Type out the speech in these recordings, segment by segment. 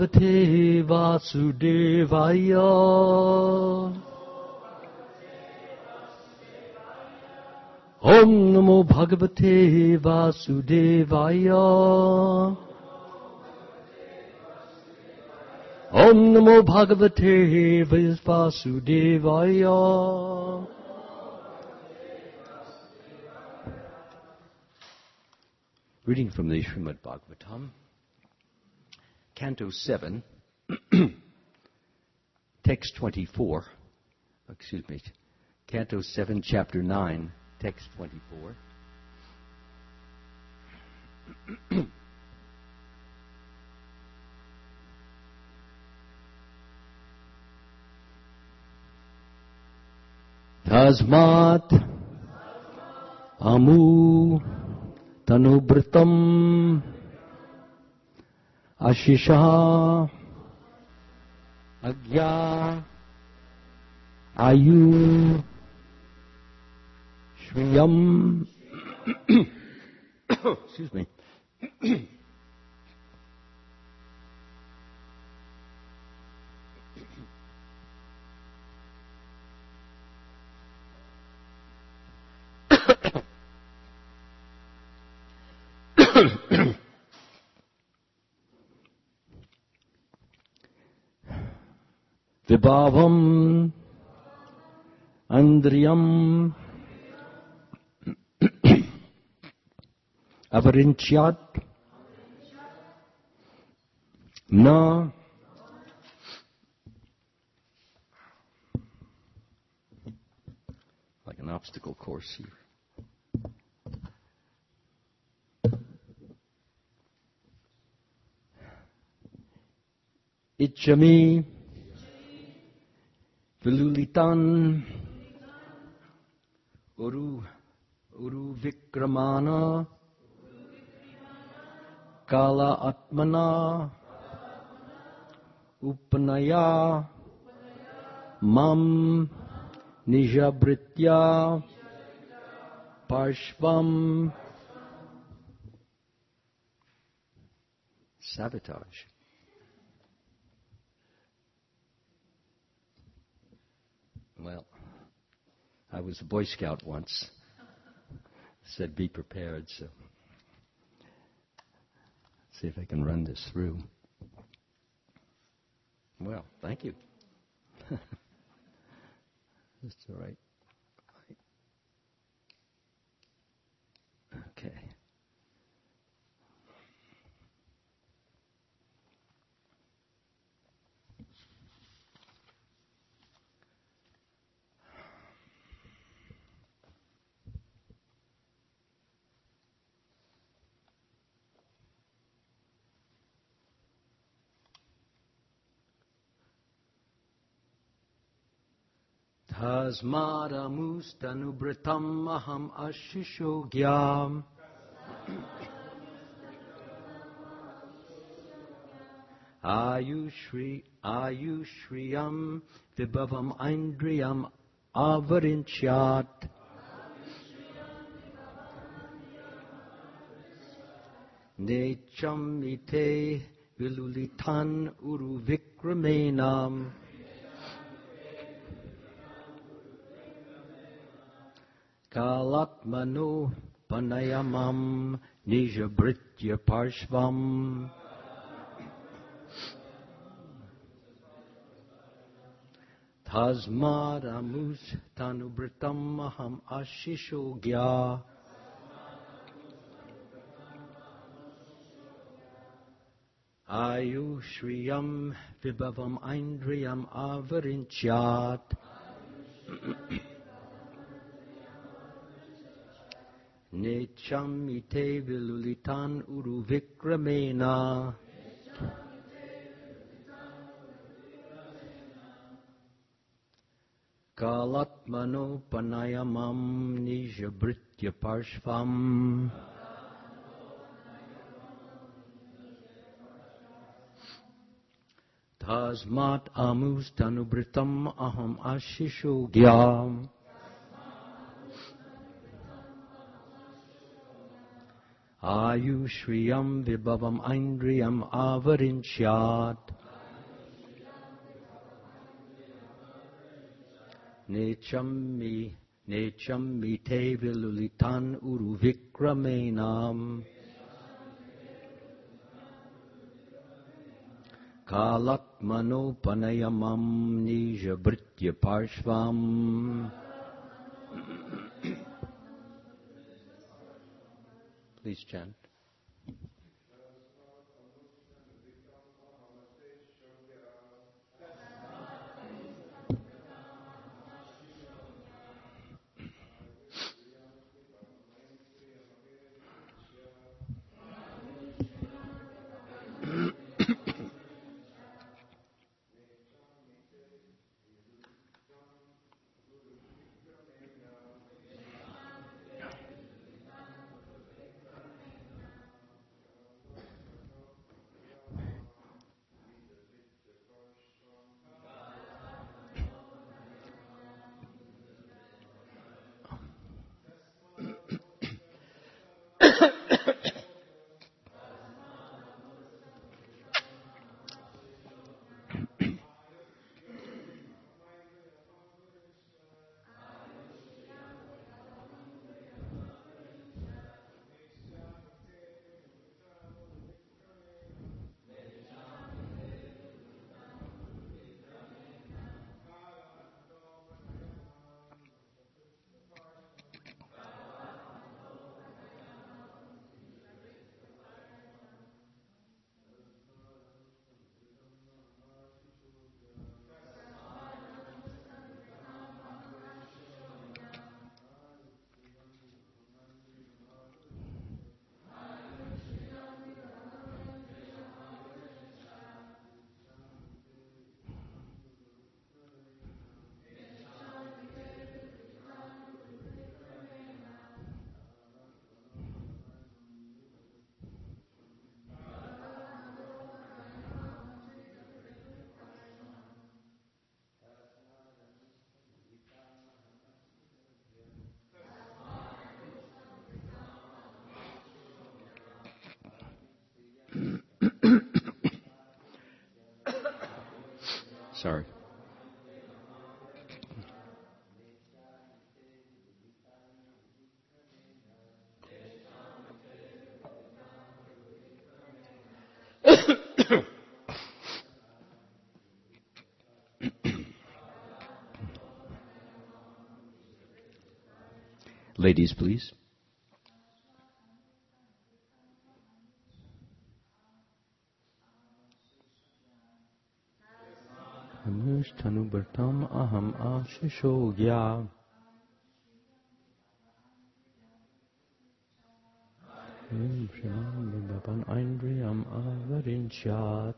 Bhagavate Vasudevaya. Om Namo Bhagavate Vasudevaya. Om Namo Bhagavate Vasudevaya. Reading from the Srimad Bhagavatam, Canto 7, Text 24, Canto 7, Chapter 9, Text 24. Tasmat Amu Tanubratam Ashisha Agya Ayu Shriyam excuse me. Vibhavam Andriyam Avarincyat Na like an obstacle course here. Ichami Vilulitan Uru Vikramana Kala Atmana Upanaya Mam Nijabritya Parshvam. Sabotage. Well, I was a Boy Scout once. Said be prepared, so see if I can run this through. Well, thank you. That's all right. Okay. Tasmadamustanubratam aham ashishogyam Ayushriyam vibhavam indriyam avarinchyat Necham ite vilulitan uru vikramenam Kalatmanu panayamam nijabritya parshvam Tasmadamus tanubritam aham ashishogya Ayushriyam vibhavam indriyam avarinchyat Necham ite vilulitan uru vikramena Kalatmano panayamam nijabritya parshvam Tasmat amustanubritam aham ashishogyam Ayushriyam vibhavam indriyam avarinchyat Nechammi te vilulitan uru vikramenam. Kalatmano panayamam nija britya parshvam. Please chant. Sorry. Ladies, please. Anushthanubartam aham ashishogya. Shrimam Vibhapan Indriyam Avarinchat.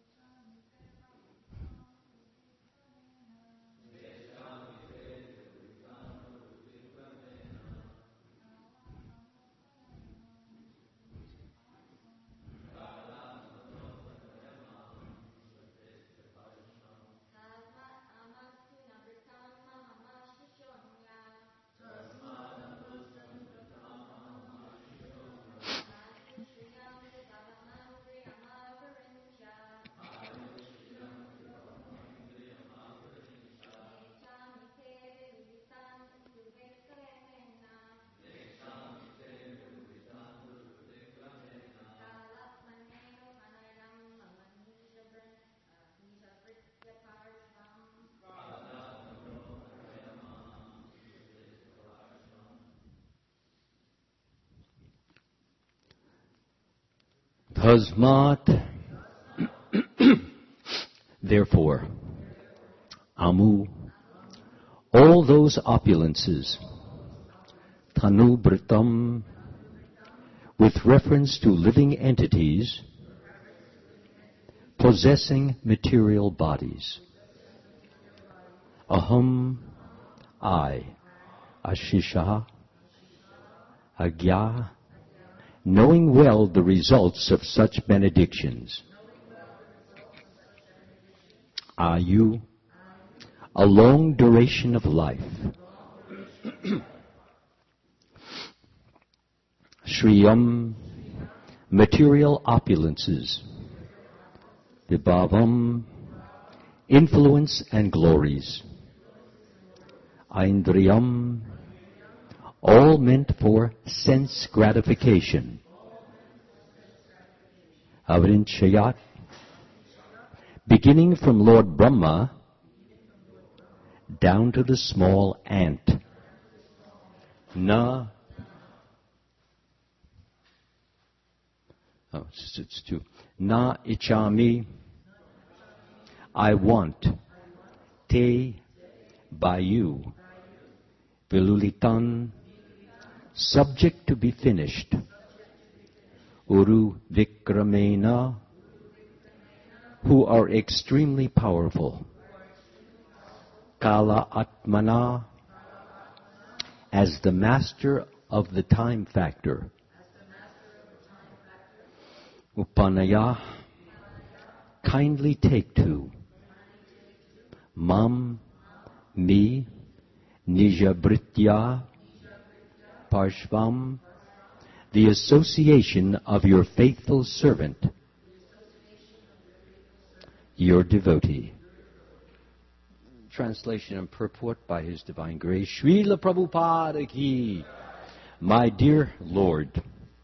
Tasmat, therefore, Amu, all those opulences, Tanubritam, with reference to living entities possessing material bodies. Aham, I, Ashisha, Agya, knowing well the results of such benedictions. Ayu, a long duration of life. Shriyam, material opulences. Vibhavam, influence and glories. Aindriyam, all meant for sense gratification. Avrinchayat, beginning from Lord Brahma down to the small ant. Na, it's two. Na ichami, I want. Te, by you. Vilulitan, subject to be finished. Uru Vikramena, who are extremely powerful. Kala Atmana, as the master of the time factor. Upanaya, kindly take to. Mam, me, Nijabritya, Parshvam, the association of your faithful servant, your devotee. Translation and purport by His Divine Grace, Srila Prabhupada Ki. My dear Lord,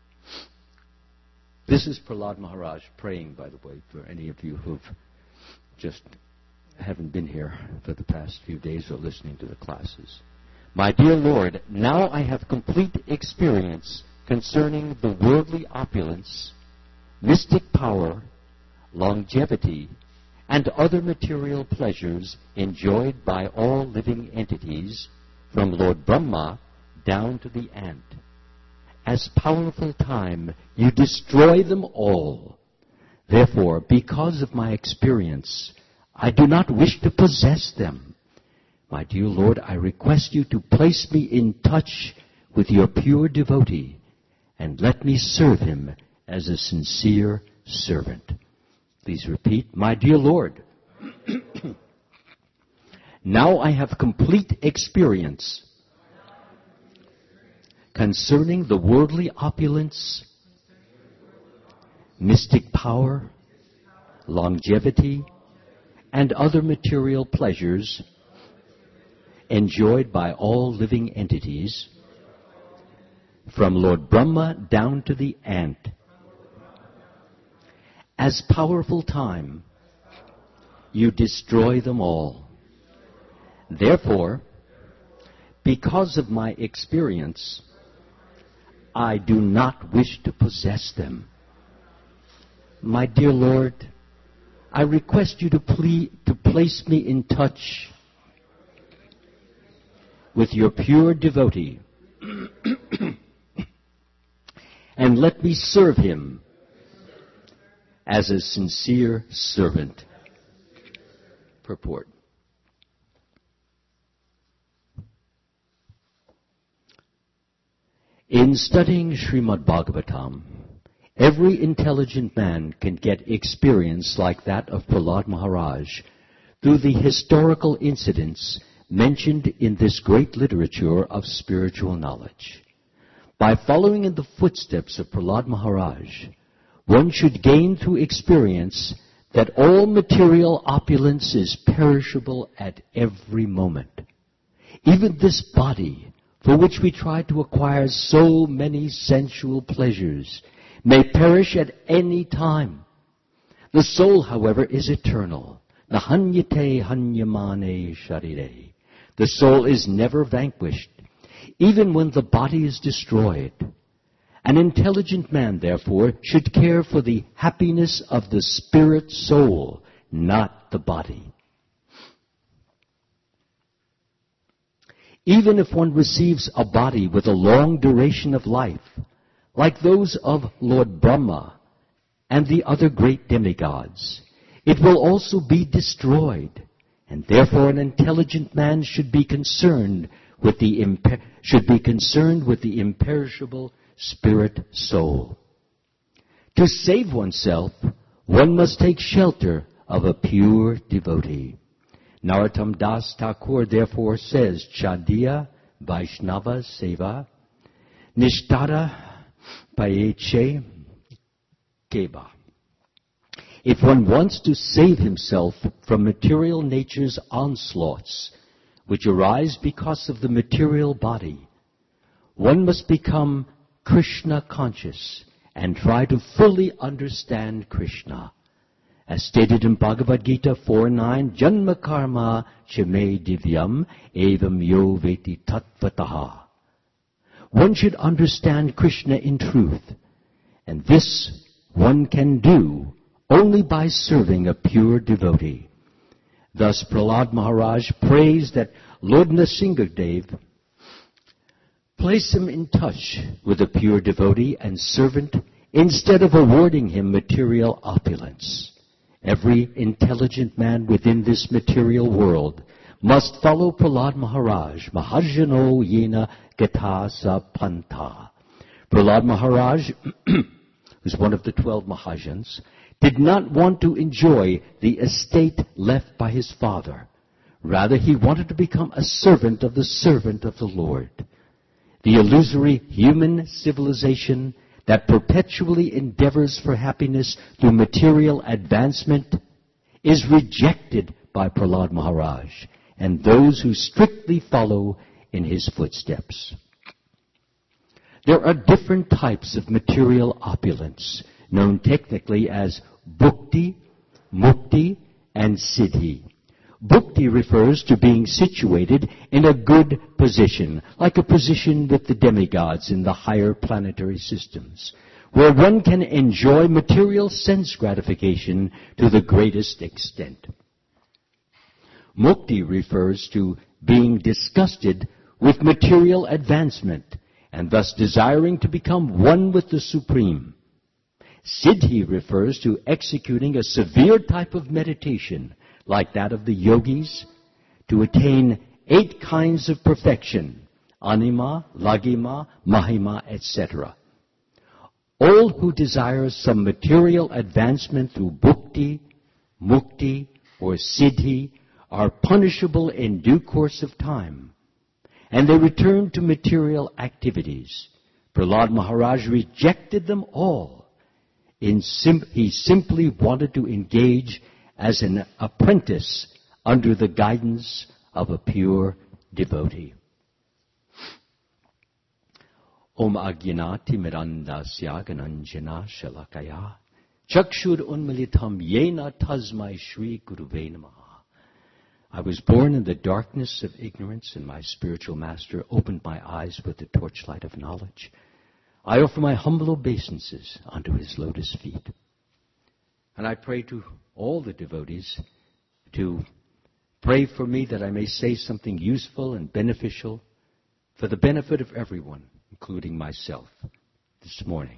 this is Prahlad Maharaj praying, by the way, for any of you who've just haven't been here for the past few days or listening to the classes. My dear Lord, now I have complete experience concerning the worldly opulence, mystic power, longevity, and other material pleasures enjoyed by all living entities, from Lord Brahma down to the ant. As powerful time, you destroy them all. Therefore, because of my experience, I do not wish to possess them. My dear Lord, I request you to place me in touch with your pure devotee, and let me serve him as a sincere servant. Please repeat, my dear Lord, now I have complete experience concerning the worldly opulence, mystic power, longevity, and other material pleasures enjoyed by all living entities, from Lord Brahma down to the ant. As powerful time, you destroy them all. Therefore, because of my experience, I do not wish to possess them. My dear Lord, I request you to place me in touch with your pure devotee and let me serve him as a sincere servant. Purport. In studying Srimad Bhagavatam, every intelligent man can get experience like that of Prahlad Maharaj through the historical incidents mentioned in this great literature of spiritual knowledge. By following in the footsteps of Prahlad Maharaj, one should gain through experience that all material opulence is perishable at every moment. Even this body, for which we try to acquire so many sensual pleasures, may perish at any time. The soul, however, is eternal. Nahanyate hanyamane sharire. The soul is never vanquished, even when the body is destroyed. An intelligent man, therefore, should care for the happiness of the spirit soul, not the body. Even if one receives a body with a long duration of life, like those of Lord Brahma and the other great demigods, it will also be destroyed, and therefore an intelligent man should be concerned with the imperishable spirit soul. To save oneself, one must take shelter of a pure devotee. Narottam Das Thakur therefore says, Chadiya Vaishnava Seva Nishtara Payeche Keva. If one wants to save himself from material nature's onslaughts, which arise because of the material body. One must become Krishna conscious and try to fully understand Krishna. As stated in Bhagavad Gita 4:9, Janma karma chame divyam evam yo veti tattvataha. One should understand Krishna in truth, and this one can do only by serving a pure devotee. Thus Prahlad Maharaj prays that Lord Nrsingadev place him in touch with a pure devotee and servant instead of awarding him material opulence. Every intelligent man within this material world must follow Prahlad Maharaj, Mahajano Yena Gata Sa Pantha. Prahlad Maharaj, who's one of the 12 Mahajans, did not want to enjoy the estate left by his father. Rather, he wanted to become a servant of the Lord. The illusory human civilization that perpetually endeavors for happiness through material advancement is rejected by Prahlad Maharaj and those who strictly follow in his footsteps. There are different types of material opulence, known technically as bhukti, mukti, and siddhi. Bhukti refers to being situated in a good position, like a position with the demigods in the higher planetary systems, where one can enjoy material sense gratification to the greatest extent. Mukti refers to being disgusted with material advancement and thus desiring to become one with the Supreme. Siddhi refers to executing a severe type of meditation, like that of the yogis, to attain 8 kinds of perfection, anima, lagima, mahima, etc. All who desire some material advancement through bhukti, mukti, or siddhi are punishable in due course of time, and they return to material activities. Prahlad Maharaj rejected them all. He simply wanted to engage as an apprentice under the guidance of a pure devotee. Om Agyanati Mirandasya Gananjana Shalakaya Chakshur Unmilitam Yena Tasmai Shri Guruve Namaha. I was born in the darkness of ignorance, and my spiritual master opened my eyes with the torchlight of knowledge. I offer my humble obeisances unto his lotus feet. And I pray to all the devotees to pray for me that I may say something useful and beneficial for the benefit of everyone, including myself, this morning.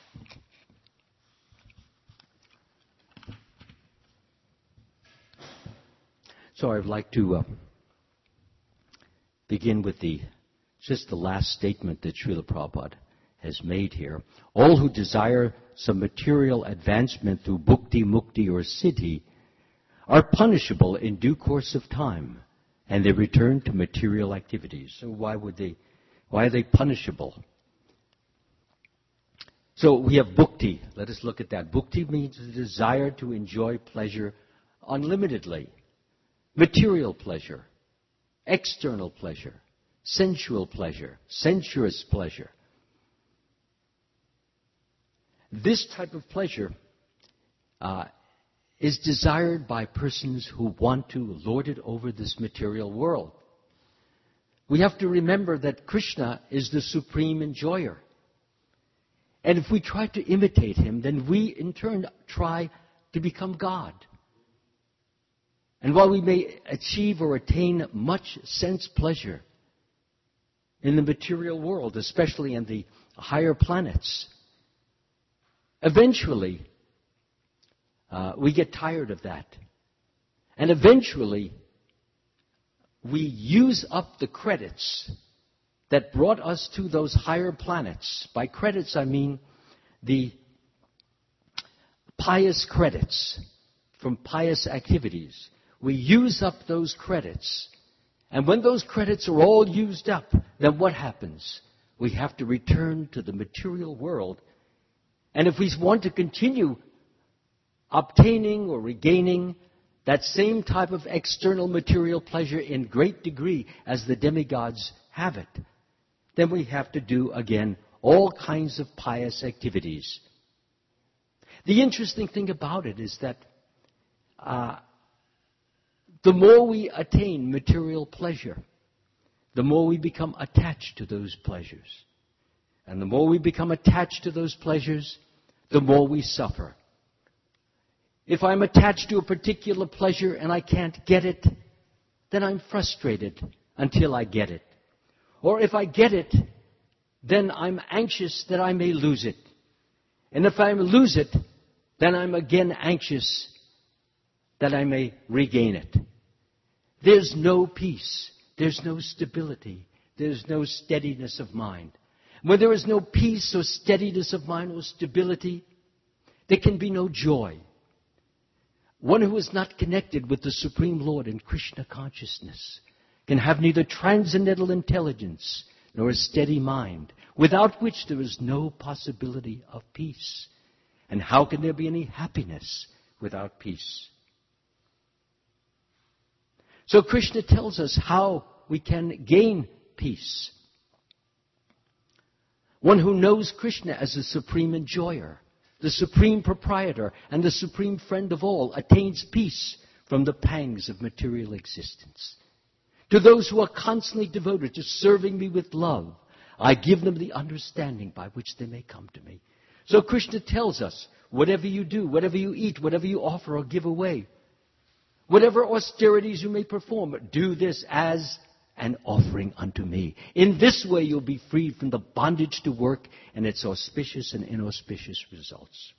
So I'd like to begin with just the last statement that Srila Prabhupada has made here. All who desire some material advancement through bhukti, mukti, or siddhi are punishable in due course of time, and they return to material activities. So why are they punishable? So we have bhukti. Let us look at that. Bhukti means the desire to enjoy pleasure unlimitedly. Material pleasure, external pleasure, sensual pleasure, sensuous pleasure. This type of pleasure is desired by persons who want to lord it over this material world. We have to remember that Krishna is the supreme enjoyer. And if we try to imitate him, then we in turn try to become God. And while we may achieve or attain much sense pleasure in the material world, especially in the higher planets, eventually we get tired of that. And eventually we use up the credits that brought us to those higher planets. By credits, I mean the pious credits from pious activities. We use up those credits. And when those credits are all used up, then what happens? We have to return to the material world. And if we want to continue obtaining or regaining that same type of external material pleasure in great degree as the demigods have it, then we have to do, again, all kinds of pious activities. The interesting thing about it is that the more we attain material pleasure, the more we become attached to those pleasures. And the more we become attached to those pleasures, the more we suffer. If I'm attached to a particular pleasure and I can't get it, then I'm frustrated until I get it. Or if I get it, then I'm anxious that I may lose it. And if I lose it, then I'm again anxious that I may regain it. There's no peace. There's no stability. There's no steadiness of mind. When there is no peace or steadiness of mind or stability, there can be no joy. One who is not connected with the Supreme Lord in Krishna consciousness can have neither transcendental intelligence nor a steady mind, without which there is no possibility of peace. And how can there be any happiness without peace? So Krishna tells us how we can gain peace. One who knows Krishna as the supreme enjoyer, the supreme proprietor, and the supreme friend of all, attains peace from the pangs of material existence. To those who are constantly devoted to serving me with love, I give them the understanding by which they may come to me. So Krishna tells us, whatever you do, whatever you eat, whatever you offer or give away, whatever austerities you may perform, do this as an offering unto me. In this way you'll be freed from the bondage to work and its auspicious and inauspicious results.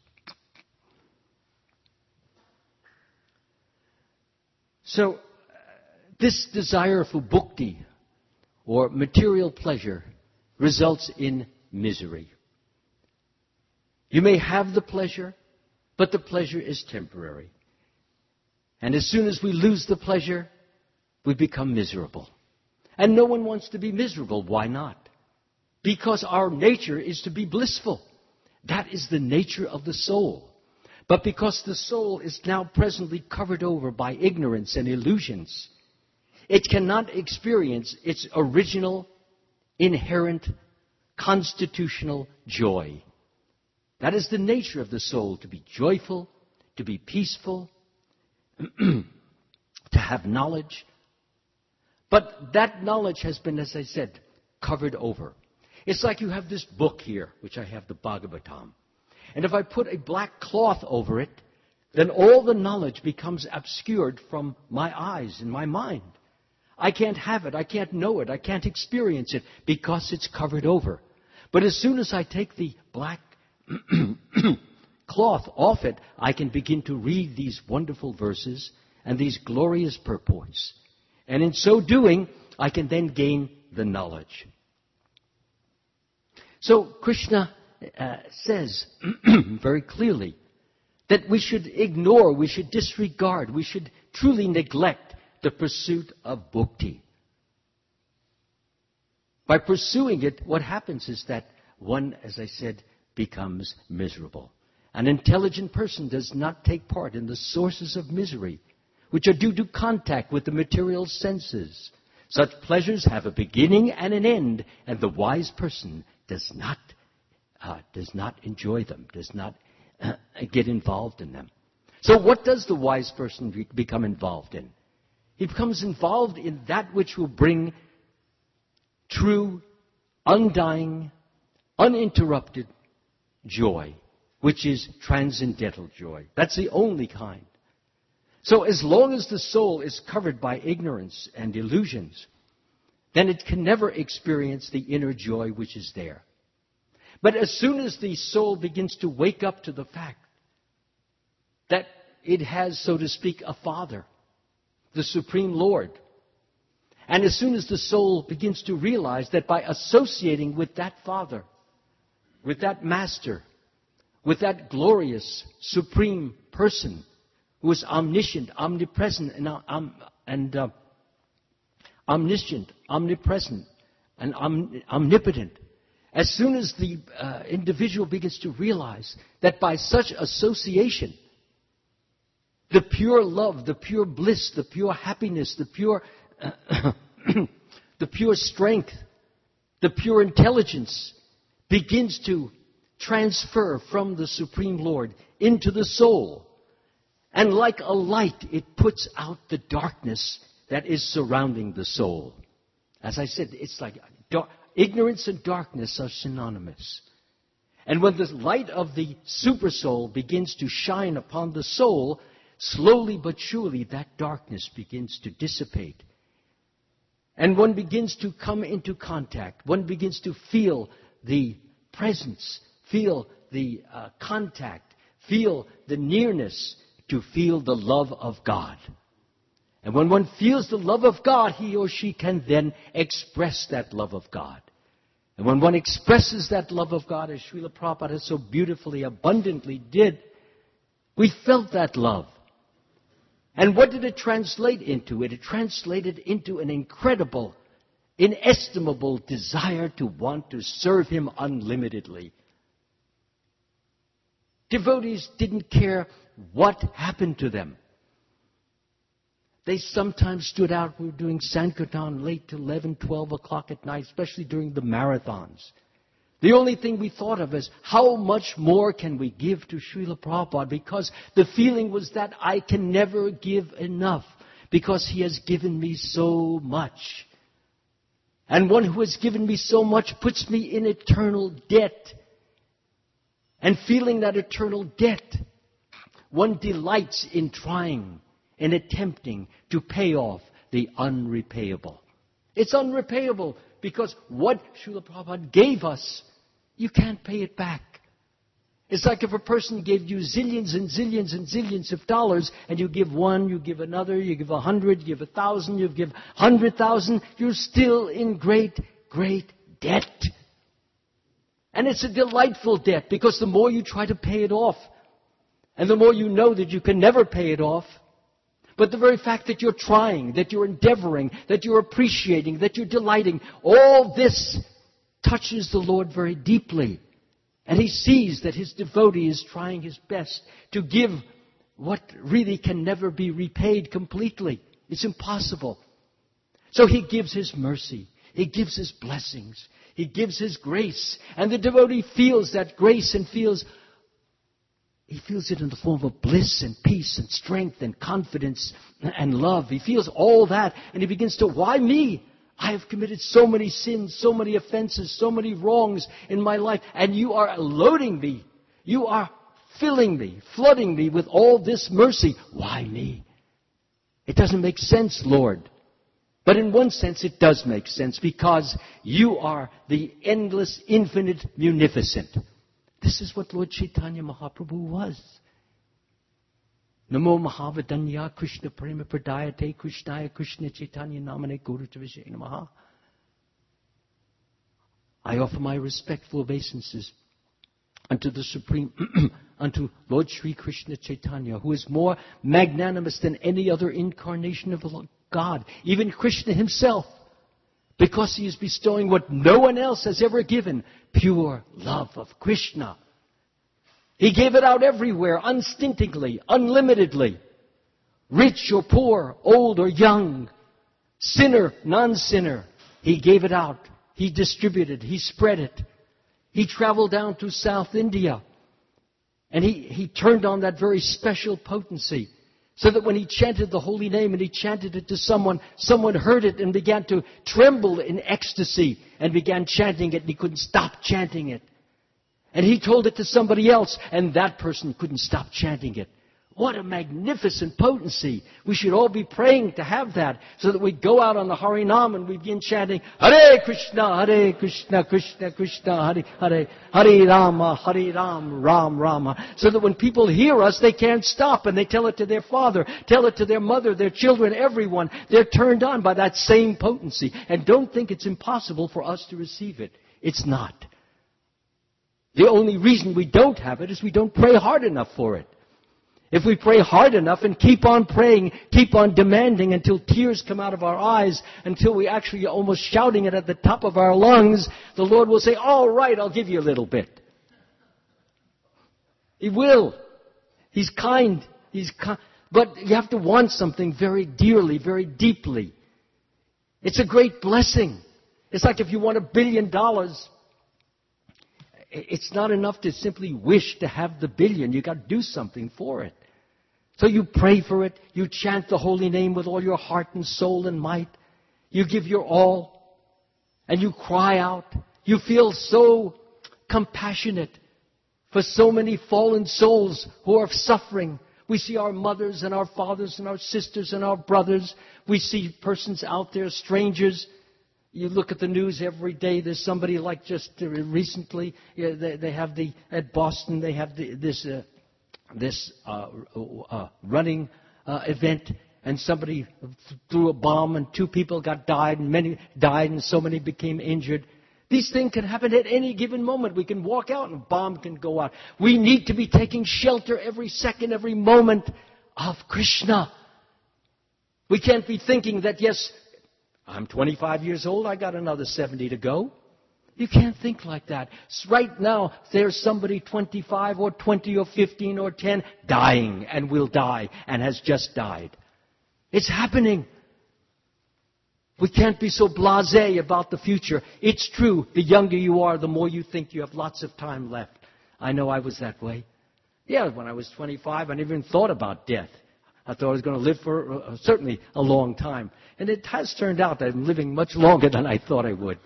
So, this desire for bhukti, or material pleasure, results in misery. You may have the pleasure, but the pleasure is temporary. And as soon as we lose the pleasure, we become miserable. And no one wants to be miserable. Why not? Because our nature is to be blissful. That is the nature of the soul. But because the soul is now presently covered over by ignorance and illusions, it cannot experience its original, inherent, constitutional joy. That is the nature of the soul, to be joyful, to be peaceful, to have knowledge. But that knowledge has been, as I said, covered over. It's like you have this book here, which I have, the Bhagavatam. And if I put a black cloth over it, then all the knowledge becomes obscured from my eyes and my mind. I can't have it, I can't know it, I can't experience it because it's covered over. But as soon as I take the black cloth off it, I can begin to read these wonderful verses and these glorious purports. And in so doing, I can then gain the knowledge. So Krishna says very clearly that we should ignore, we should disregard, we should truly neglect the pursuit of bhukti. By pursuing it, what happens is that one, as I said, becomes miserable. An intelligent person does not take part in the sources of misery, which are due to contact with the material senses. Such pleasures have a beginning and an end, and the wise person does not enjoy them, does not get involved in them. So what does the wise person become involved in? He becomes involved in that which will bring true, undying, uninterrupted joy, which is transcendental joy. That's the only kind. So as long as the soul is covered by ignorance and illusions, then it can never experience the inner joy which is there. But as soon as the soul begins to wake up to the fact that it has, so to speak, a father, the Supreme Lord, and as soon as the soul begins to realize that by associating with that Father, with that Master, with that glorious Supreme Person who is omniscient, omnipresent, and omniscient, omnipresent, and omnipotent, as soon as the individual begins to realize that by such association, The pure love, the pure bliss, the pure happiness, the pure, the pure strength, the pure intelligence begins to transfer from the Supreme Lord into the soul. And like a light, it puts out the darkness that is surrounding the soul. As I said, it's like ignorance and darkness are synonymous. And when the light of the supersoul begins to shine upon the soul, slowly but surely that darkness begins to dissipate. And one begins to come into contact. One begins to feel the presence, feel the contact, feel the nearness, to feel the love of God. And when one feels the love of God, he or she can then express that love of God. And when one expresses that love of God, as Srila Prabhupada so beautifully, abundantly did, we felt that love. And what did it translate into? It translated into an incredible, inestimable desire to want to serve Him unlimitedly. Devotees didn't care what happened to them. They sometimes stood out. We were doing Sankirtan late to 11, 12 o'clock at night, especially during the marathons. The only thing we thought of is, how much more can we give to Srila Prabhupada? Because the feeling was that I can never give enough, because He has given me so much. And one who has given me so much puts me in eternal debt. And feeling that eternal debt, one delights in trying, in attempting to pay off the unrepayable. It's unrepayable because what Srila Prabhupada gave us, you can't pay it back. It's like if a person gave you zillions and zillions and zillions of dollars, and you give one, you give another, you give 100, you give 1,000, you give 100,000, you're still in great, great debt. And it's a delightful debt, because the more you try to pay it off, and the more you know that you can never pay it off, but the very fact that you're trying, that you're endeavoring, that you're appreciating, that you're delighting, all this touches the Lord very deeply. And He sees that His devotee is trying his best to give what really can never be repaid completely. It's impossible. So He gives His mercy. He gives His blessings. He gives His grace. And the devotee feels that grace and he feels it in the form of bliss and peace and strength and confidence and love. He feels all that, and he begins to, why me? I have committed so many sins, so many offenses, so many wrongs in my life, and you are loading me. You are filling me, flooding me with all this mercy. Why me? It doesn't make sense, Lord. But in one sense it does make sense, because you are the endless, infinite, munificent. This is what Lord Chaitanya Mahaprabhu was. Namo Mahavadanya Krishna Prema Pradayate Krishnaya Krishna Chaitanya Namane Guru Tavishaya Namaha. I offer my respectful obeisances unto the Supreme, unto Lord Sri Krishna Chaitanya, who is more magnanimous than any other incarnation of God, even Krishna Himself, because He is bestowing what no one else has ever given, pure love of Krishna. He gave it out everywhere, unstintingly, unlimitedly. Rich or poor, old or young, sinner, non-sinner. He gave it out. He distributed. He spread it. He traveled down to South India. And he turned on that very special potency, so that when He chanted the holy name and He chanted it to someone heard it and began to tremble in ecstasy and began chanting it, and he couldn't stop chanting it. And He told it to somebody else, and that person couldn't stop chanting it. What a magnificent potency. We should all be praying to have that, so that we go out on the Harinam and we begin chanting, Hare Krishna, Krishna Krishna, Hare Hare, Hare Ram, Ram Rama. So that when people hear us, they can't stop, and they tell it to their father, tell it to their mother, their children, everyone. They're turned on by that same potency. And don't think it's impossible for us to receive it. It's not. The only reason we don't have it is we don't pray hard enough for it. If we pray hard enough and keep on praying, keep on demanding until tears come out of our eyes, until we actually are almost shouting it at the top of our lungs, the Lord will say, all right, I'll give you a little bit. He will. He's kind. But you have to want something very dearly, very deeply. It's a great blessing. It's like if you want $1 billion, it's not enough to simply wish to have the billion. You've got to do something for it. So you pray for it. You chant the holy name with all your heart and soul and might. You give your all. And you cry out. You feel so compassionate for so many fallen souls who are suffering. We see our mothers and our fathers and our sisters and our brothers. We see persons out there, strangers. You look at the news every day. There's somebody like just recently. They have at Boston. They have this running event, and somebody threw a bomb, and 2 people died, and many died, and so many became injured. These things can happen at any given moment. We can walk out and a bomb can go out. We need to be taking shelter every second, every moment of Krishna. We can't be thinking that, yes, I'm 25 years old, I got another 70 to go. You can't think like that. Right now, there's somebody 25 or 20 or 15 or 10 dying and will die and has just died. It's happening. We can't be so blasé about the future. It's true, the younger you are, the more you think you have lots of time left. I know I was that way. Yeah, when I was 25, I never even thought about death. I thought I was going to live for certainly a long time. And it has turned out that I'm living much longer than I thought I would.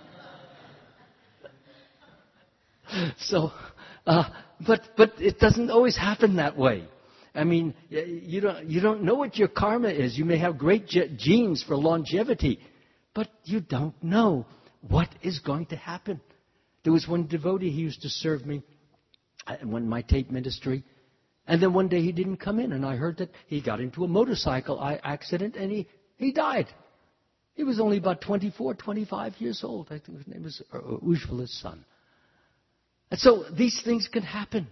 So, but it doesn't always happen that way. I mean, you don't know what your karma is. You may have great genes for longevity, but you don't know what is going to happen. There was one devotee, he used to serve me in my tape ministry, and then one day he didn't come in, and I heard that he got into a motorcycle accident, and he died. He was only about 24, 25 years old. I think his name was Ujjwala's son. And so these things can happen.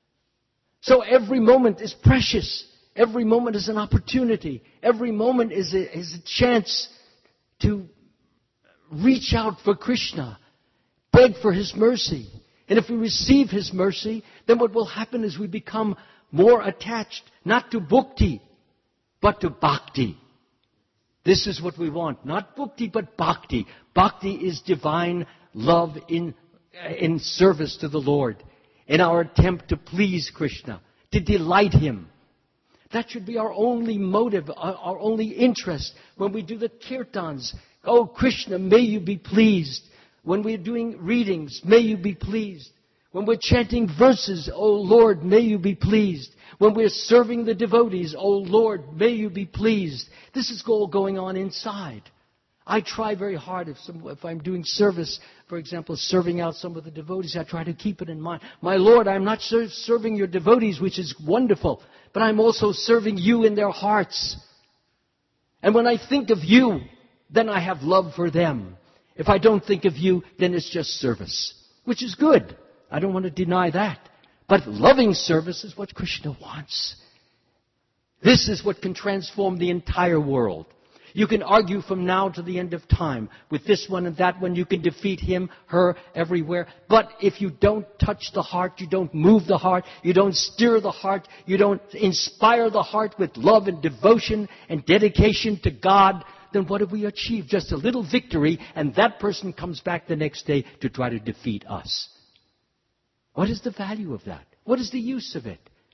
So every moment is precious. Every moment is an opportunity. Every moment is a chance to reach out for Krishna, beg for His mercy. And if we receive His mercy, then what will happen is we become more attached, not to bhakti, but to bhakti. This is what we want. Not bhakti, but bhakti. Bhakti is divine love in service to the Lord, in our attempt to please Krishna, to delight Him. That should be our only motive, our only interest when we do the kirtans. Oh, Krishna, may you be pleased. When we're doing readings, may you be pleased. When we're chanting verses, oh Lord, may you be pleased. When we're serving the devotees, oh Lord, may you be pleased. This is all going on inside. I try very hard if I'm doing service, for example, serving out some of the devotees, I try to keep it in mind. My Lord, I'm not serving your devotees, which is wonderful, but I'm also serving you in their hearts. And when I think of you, then I have love for them. If I don't think of you, then it's just service, which is good. I don't want to deny that. But loving service is what Krishna wants. This is what can transform the entire world. You can argue from now to the end of time with this one and that one. You can defeat him, her, everywhere. But if you don't touch the heart, you don't move the heart, you don't stir the heart, you don't inspire the heart with love and devotion and dedication to God, then what have we achieved? Just a little victory, and that person comes back the next day to try to defeat us. What is the value of that? What is the use of it?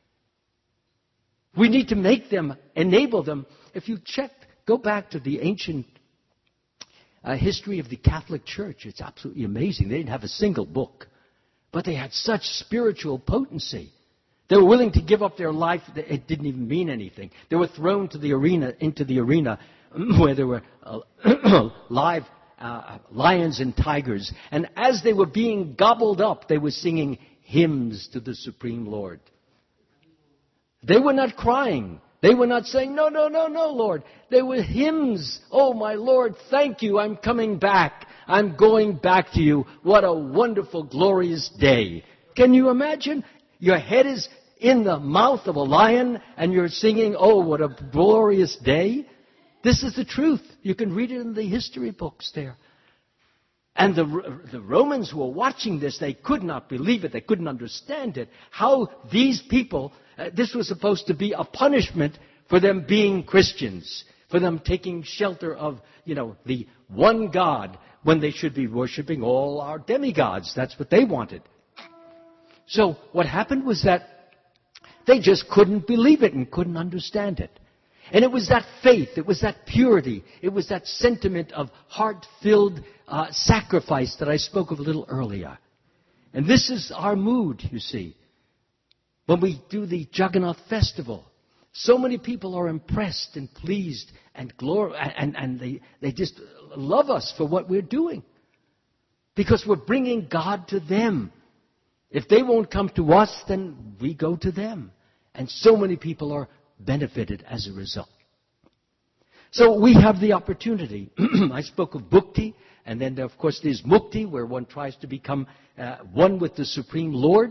We need to enable them. If you go back to the ancient history of the Catholic Church. It's absolutely amazing. They didn't have a single book, but they had such spiritual potency. They were willing to give up their life. It didn't even mean anything. They were thrown into the arena where there were live lions and tigers. And as they were being gobbled up, they were singing hymns to the Supreme Lord. They were not crying. They were not saying, no, Lord. They were hymns. Oh, my Lord, thank you. I'm coming back. I'm going back to you. What a wonderful, glorious day. Can you imagine? Your head is in the mouth of a lion and you're singing, oh, what a glorious day. This is the truth. You can read it in the history books there. And the Romans who were watching this, they could not believe it. They couldn't understand it. How these people, this was supposed to be a punishment for them being Christians, for them taking shelter of, the one God, when they should be worshiping all our demigods. That's what they wanted. So what happened was that they just couldn't believe it and couldn't understand it. And it was that faith, it was that purity, it was that sentiment of heart-filled sacrifice that I spoke of a little earlier. And this is our mood, you see. When we do the Jagannath festival, so many people are impressed and pleased and they just love us for what we're doing. Because we're bringing God to them. If they won't come to us, then we go to them. And so many people are benefited as a result. So we have the opportunity. I spoke of bhakti, and then of course there's mukti, where one tries to become one with the Supreme Lord.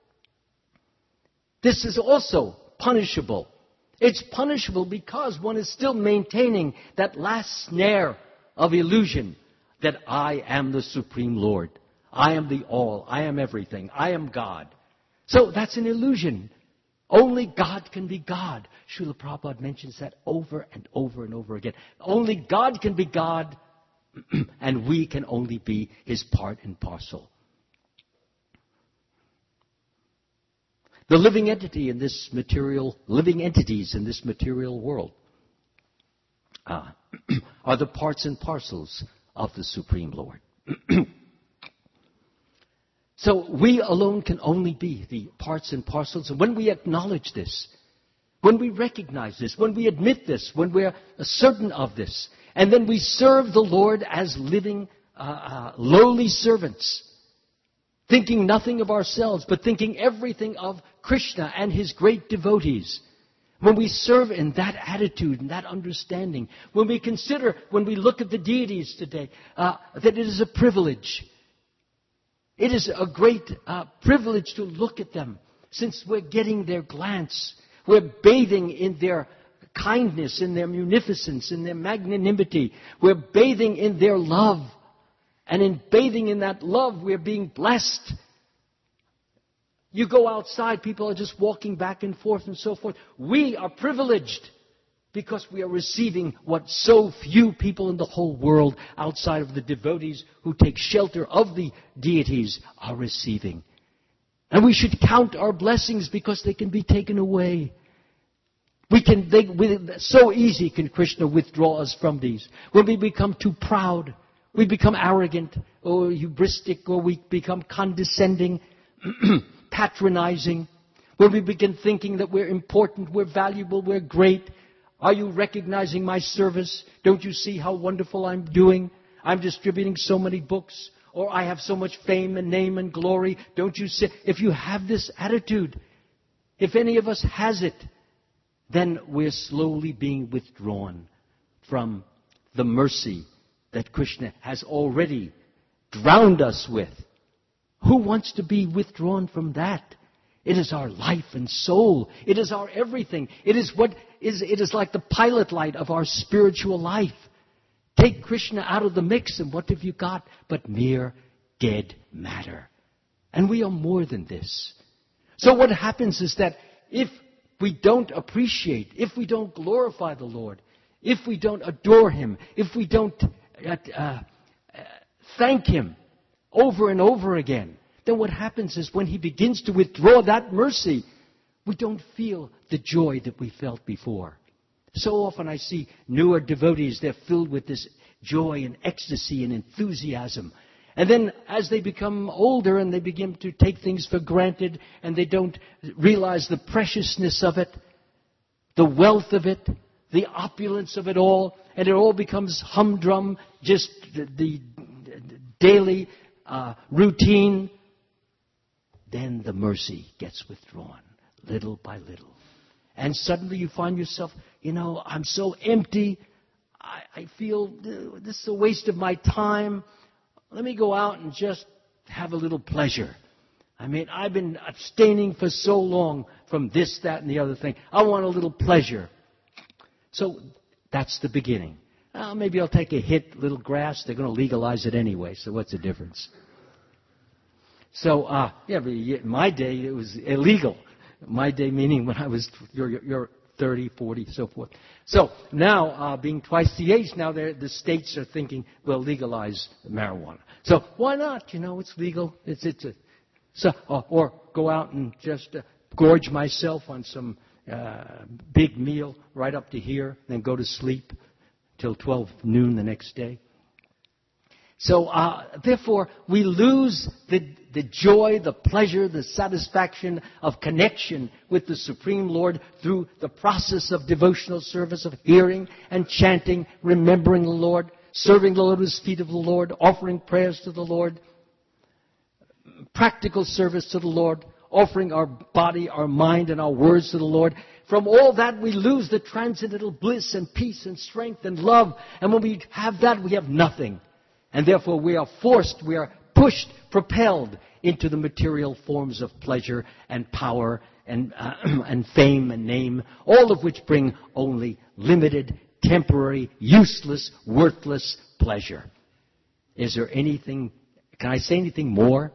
This is also punishable. It's punishable because one is still maintaining that last snare of illusion that I am the Supreme Lord. I am the all. I am everything. I am God. So that's an illusion. Only God can be God. Srila Prabhupada mentions that over and over and over again. Only God can be God, and we can only be His part and parcel. The living entities in this material world are the parts and parcels of the Supreme Lord. So we alone can only be the parts and parcels. And when we acknowledge this, when we recognize this, when we admit this, when we're certain of this, and then we serve the Lord as living, lowly servants, thinking nothing of ourselves, but thinking everything of Krishna and His great devotees. When we serve in that attitude and that understanding, when we look at the deities today, that it is a privilege. It is a great privilege to look at them, since we're getting their glance. We're bathing in their kindness, in their munificence, in their magnanimity. We're bathing in their love. And in bathing in that love, we're being blessed. You go outside, people are just walking back and forth and so forth. We are privileged because we are receiving what so few people in the whole world, outside of the devotees who take shelter of the deities, are receiving. And we should count our blessings because they can be taken away. So easy can Krishna withdraw us from these. When we become too proud, we become arrogant, or hubristic, or we become condescending, patronizing. When we begin thinking that we're important, we're valuable, we're great. Are you recognizing my service? Don't you see how wonderful I'm doing? I'm distributing so many books. Or I have so much fame and name and glory. Don't you see? If you have this attitude, if any of us has it, then we're slowly being withdrawn from the mercy that Krishna has already drowned us with. Who wants to be withdrawn from that? It is our life and soul. It is our everything. It is like the pilot light of our spiritual life. Take Krishna out of the mix, and what have you got but mere dead matter? And we are more than this. So what happens is that if we don't appreciate, if we don't glorify the Lord, if we don't adore Him, if we don't thank Him over and over again, then what happens is when He begins to withdraw that mercy, we don't feel the joy that we felt before. So often I see newer devotees, they're filled with this joy and ecstasy and enthusiasm. And then as they become older and they begin to take things for granted and they don't realize the preciousness of it, the wealth of it, the opulence of it all, and it all becomes humdrum, just the daily routine, then the mercy gets withdrawn little by little. And suddenly you find yourself, I'm so empty. I feel this is a waste of my time. Let me go out and just have a little pleasure. I've been abstaining for so long from this, that, and the other thing. I want a little pleasure. So that's the beginning. Maybe I'll take a hit, little grass. They're going to legalize it anyway, so what's the difference? So, but in my day, it was illegal. My day meaning when I was, you're 30, 40, so forth. So now, being twice the age, now the states are thinking, we'll legalize marijuana. So why not? It's legal. Or go out and just gorge myself on some big meal right up to here, then go to sleep till 12 noon the next day. So, therefore, we lose the joy, the pleasure, the satisfaction of connection with the Supreme Lord through the process of devotional service, of hearing and chanting, remembering the Lord, serving the lotus feet of the Lord, offering prayers to the Lord, practical service to the Lord, offering our body, our mind, and our words to the Lord. From all that, we lose the transcendental bliss and peace and strength and love. And when we have that, we have nothing. And therefore, we are forced, we are pushed, propelled into the material forms of pleasure and power and fame and name, all of which bring only limited, temporary, useless, worthless pleasure. Is there anything, can I say anything more?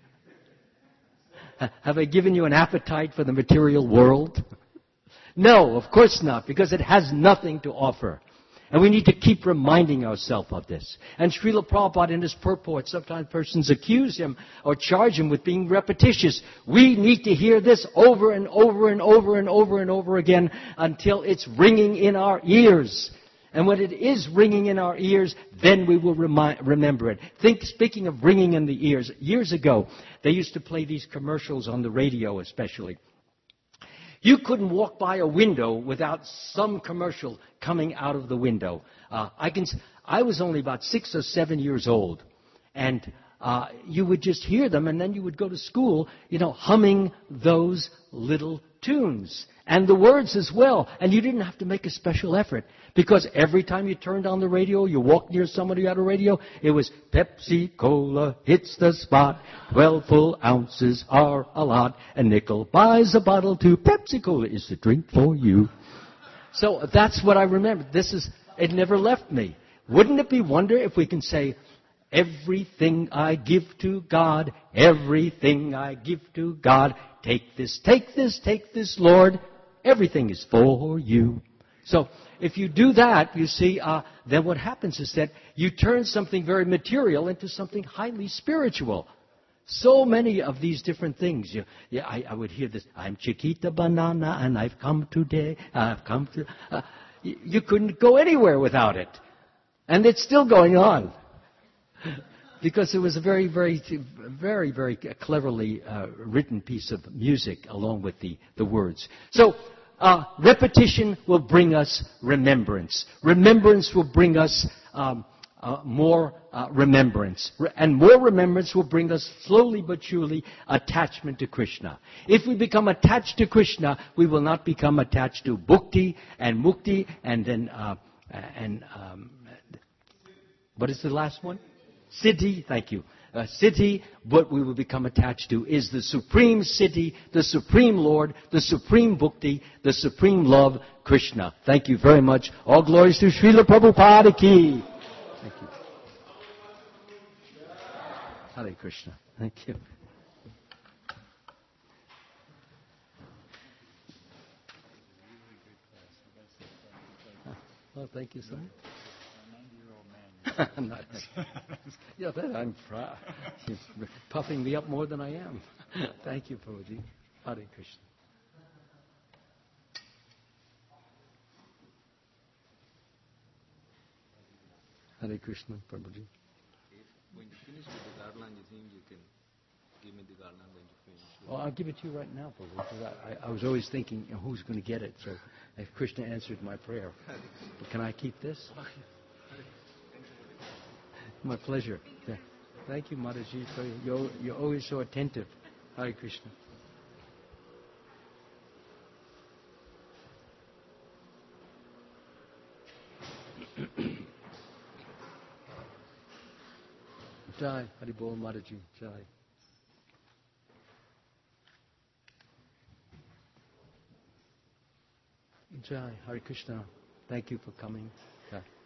Have I given you an appetite for the material world? No, of course not, because it has nothing to offer. And we need to keep reminding ourselves of this. And Srila Prabhupada in his purport, sometimes persons accuse him or charge him with being repetitious. We need to hear this over and over and over and over and over again until it's ringing in our ears. And when it is ringing in our ears, then we will remember it. Speaking of ringing in the ears, years ago, they used to play these commercials on the radio especially. You couldn't walk by a window without some commercial coming out of the window. I was only about 6 or 7 years old, and you would just hear them, and then you would go to school, humming those little tunes. And the words as well. And you didn't have to make a special effort. Because every time you turned on the radio, you walked near somebody who had a radio, it was Pepsi Cola hits the spot. 12 full ounces are a lot. A nickel buys a bottle too. Pepsi Cola is the drink for you. So that's what I remember. It never left me. Wouldn't it be wonder if we can say, everything I give to God, everything I give to God, take this, Lord. Everything is for you. So if you do that, you see, then what happens is that you turn something very material into something highly spiritual. So many of these different things. I would hear this, I'm Chiquita Banana and I've come today. You couldn't go anywhere without it. And it's still going on. Because it was a very, very, very, very cleverly written piece of music along with the words. So, repetition will bring us remembrance. Remembrance will bring us more remembrance. And more remembrance will bring us slowly but surely attachment to Krishna. If we become attached to Krishna, we will not become attached to bhukti and mukti and then, what is the last one? Siddhi, thank you. Siddhi, what we will become attached to is the supreme Siddhi, the supreme Lord, the supreme bhukti, the supreme love, Krishna. Thank you very much. All glories to Srila Prabhupada ki. Thank you. Hare Krishna. Thank you. Well, thank you, son. I'm not. Yeah, that I'm proud. You're puffing me up more than I am. Thank you, Prabhuji. Hare Krishna. Hare Krishna, Prabhuji. When you finish with the garland, you think you can give me the garland when you finish? Well, I'll give it to you right now, Prabhuji, because I was always thinking, who's going to get it? So if Krishna answered my prayer. But can I keep this? My pleasure. Yeah. Thank you, Mataji. You're always so attentive. Hare Krishna. Jai. Hari Bol, Mataji. Jai. Jai. Hare Krishna. Thank you for coming. Jai.